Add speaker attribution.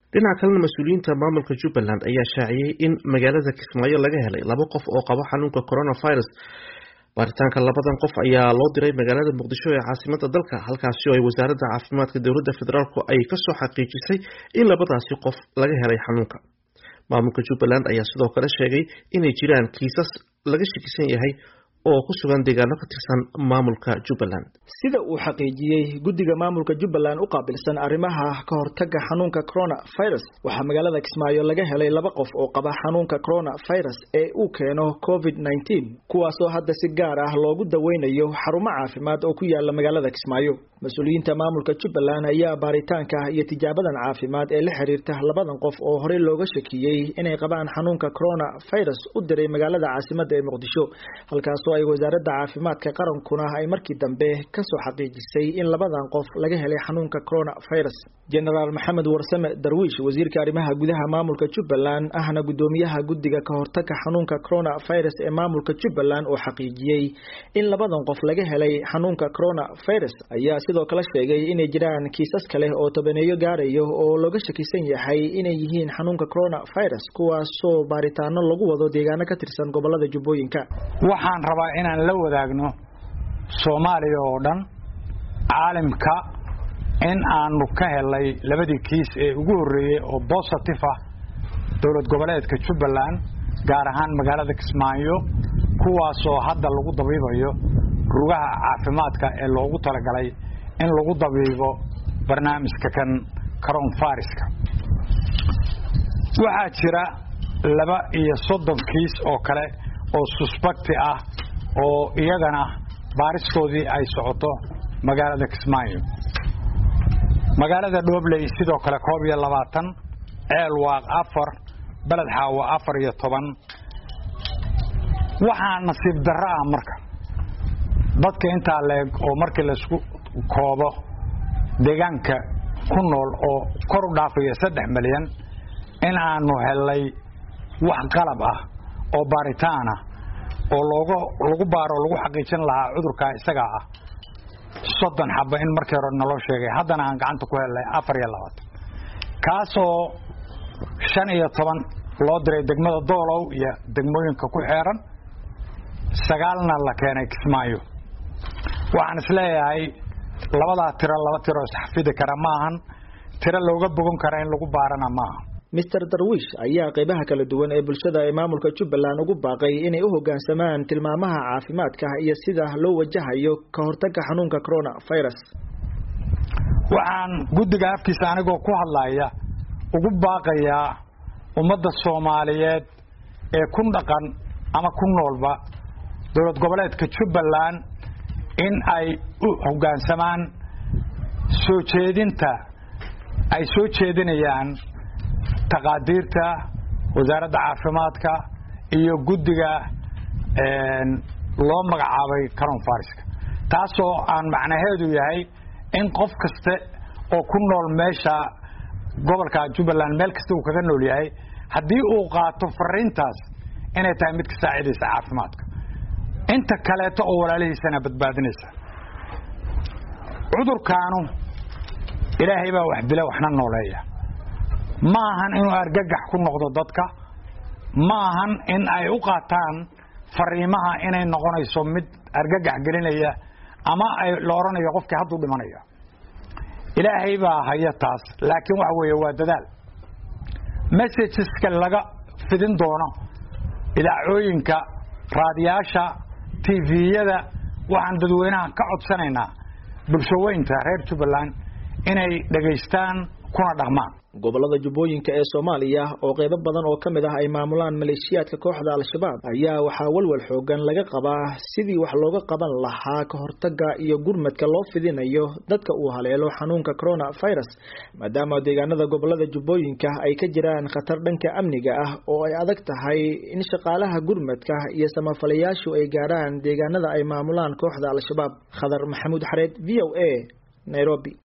Speaker 1: dhinaca kalena mas'uuliyiinta maamulka Jubbaland ayaa shaaciyay in magaalada Kismaayo laga helay 2 qof oo qaba xanuunka coronavirus. Baaritaanka labadan qof ayaa loo diray magaalada Muqdisho ee caasimadda dalka, halkaas oo ay wasaaradda caafimaadka dowladda federaalku ay ka soo xaqiijisay in labadaasi qof laga helay xanuunka. Maamulka Jubbaland ayaa sidoo kale sheegay inay jiraan kiisas laga shakisan yahay oo ku sugan deegaano ka tirsan maamulka Jubbaland.
Speaker 2: Sida uu xaqiijiyay guddiga maamulka Jubbaland u qaabilsan arrimaha ka hortagga xanuunka coronavirus, waxa magaalada Kismaayo laga helay 2 qof oo qaba xanuunka coronavirus ee uu keeno COVID-19, kuwaas oo hadda si gaar ah loogu daweynayo xarumo caafimaad oo ku yaala magaalada Kismaayo. Mas'uuliyiinta maamulka Jubbaland ayaa baaritaanka iyo tijaabadan caafimaad ee la xiriirta 2 qof oo hore looga shakiyay inay qabaan xanuunka coronavirus u diray magaalada caasimadda ee Muqdisho, halkaas oo ay wasaaradda caafimaadka qarankuna ay markii dambe ka soo xaqiijisay in 2 qof laga helay xanuunka coronavirus. General Maxamed Warsame Darwiish, wasiirka arrimaha gudaha maamulka Jubbaland ahna gudoomiyaha guddiga ka hortagga xanuunka coronavirus ee maamulka Jubbaland oo xaqiijiyay in 2 qof laga helay xanuunka coronavirus, ayaa sidoo kale sheegay inay jiraan kiisas kale oo tobaneeyo gaarayo oo looga shakisan yahay inay yihiin xanuunka coronavirus, kuwaas oo baaritaano lagu wado deegaano ka tirsan gobolada Jubbooyinka.
Speaker 3: Waxaan rabaa inaan la wadaagno Soomaaliya oo dhan caalamka in aanu ka helay 2 kiis ee ugu horeeyay oo positive ah dowlad goboleedka Jubbaland, gaar ahaan magaalada Kismaayo, kuwaas oo hadda lagu dabiibayo rugaha caafimaadka ee loogu talagalay in lagu dabiibo barnaamijka kan coronavirus-ka. Waxaa jira 32 kiis oo kale oo suspect ah oo iyagana baaristoodii ay socoto magaalada Kismaayo. Magaalada Dhobley sidoo kale 22, Ceelwaaq 4, Balad Xaawo 14. waxaa nasiib darro ah marka dadka inta leeg oo markii la isku koobo deegaanka ku nool oo kor u dhaafaya 3 milyan in aanu helay wax qalab ah oo baaritaan ah oo lagu baaro lagu xaqiijin lahaa cudurka isaga ah 30 xabba in markii hore naloo sheegay, haddana aan gacanta ku helay 24, kaasoo 15 loo diray degmada Doolow iyo degmooyinka ku xeeran, 9na la keenay Kismaayo. waxaan isleeyahay laba tiro isxafidi kara maahan, tiro looga bogan kara in lagu baarana maaha.
Speaker 2: Mr. Darwiish ayaa qaybaha kala duwan ee bulshada ee maamulka Jubbaland ugu baaqay inay u hoggaansamaan tilmaamaha caafimaadka iyo sida loo wajahayo ka hortagga xanuunka coronavirus.
Speaker 3: Waxaan guddiga afkiisa anigoo ku hadlaya ugu baaqayaa ummadda Soomaaliyeed ee ku dhaqan ama ku noolba dowlad goboleedka Jubbaland in ay u hoggaansamaan soo jeedinta ay soo jeedinayaan taqaadiirta wasaaradda caafimaadka iyo guddiga loo magacaabay coronavirus-ka, taasoo aan macnaheedu yahay in qof kasta oo ku nool meesha gobolka Jubbaland meel kasta uu kaga nool yahay haddii uu qaato fariintaas inay tahay mid ka saacidaysa caafimaadka inta kaleeto oo walaalihiisana badbaadinaysa. cudurkaanu ilaahay baa wax dila waxna nooleeya, ma ahan inuu argagax ku noqdo dadka, ma ahan in ay u qaataan fariimaha inay noqonayso mid argagax gelinaya ama ay la oranayo qofkii hadduu dhimanaya. ilaahay baa haya taas, laakiin waxa weeye waa dadaal. messageska laga fidin doono idaacooyinka, raadiyaasha, TV-yada, waxaan dadweynaha ka codsanaynaa bulshooyinka reer Jubbaland inay dhageystaan kuna dhaqmaan.
Speaker 2: gobolada Jubbooyinka ee Soomaaliya oo qaybo badan oo kamid ah ay maamulaan maleeshiyaadka kooxda Al-Shabaab ayaa waxaa walwal xoogan laga qabaa sidii wax looga qaban lahaa ka hortagga iyo gurmadka loo fidinayo dadka uu haleelo xanuunka coronavirus, maadaama deegaanada gobolada Jubbooyinka ay ka jiraan khatar dhanka amniga ah oo ay adag tahay in shaqaalaha gurmadka iyo samafalayaashu ay gaaraan deegaanada ay maamulaan kooxda Al-Shabaab. Khadar Maxamuud Xareed, VOA, Nairobi.